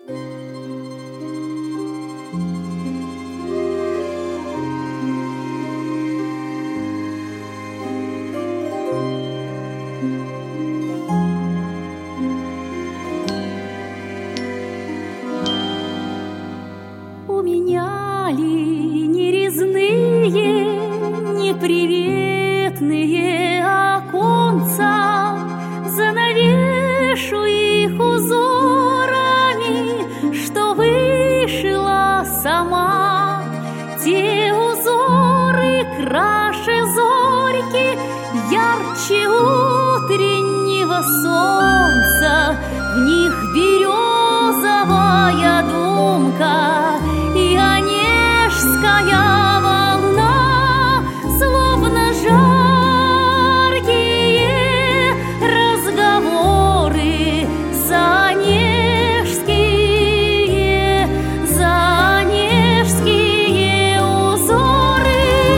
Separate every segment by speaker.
Speaker 1: У меня ли не резные, неприветные оконца, занавешу их узорами, что вышила сама. Те узоры краше зорьки, ярче утреннего солнца, в них березовая думка и онежская волна, словно жаркие разговоры заонежские узоры.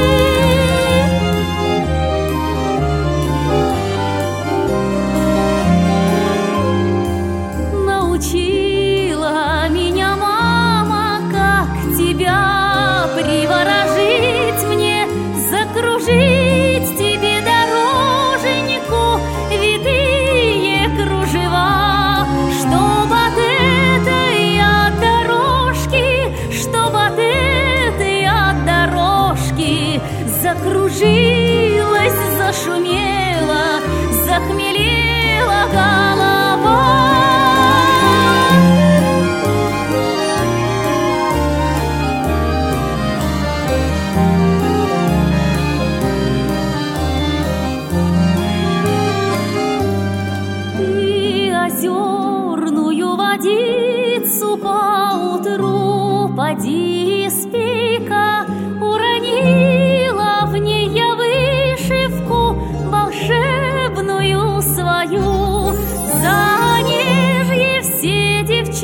Speaker 1: Научила меня мама, как тебя приворожить мне, закружить тебе дороженьку витые кружева, чтоб от этой от дорожки, чтоб от этой от дорожки закружилась, зашумела, захмелела голова. Озерную водицу поутру поди спей-ка, уронила в ней я вышивку волшебную свою. Заонежье все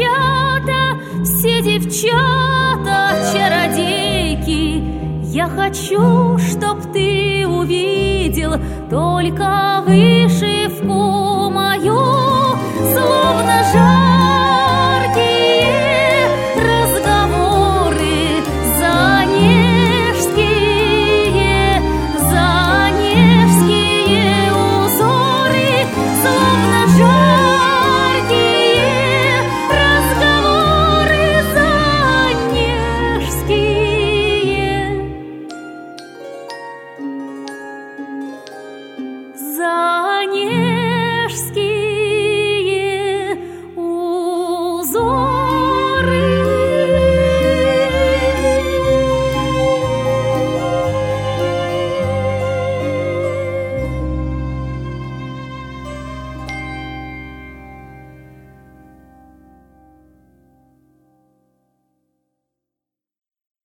Speaker 1: девчата чародейки. Я хочу, чтоб ты увидел только вышивку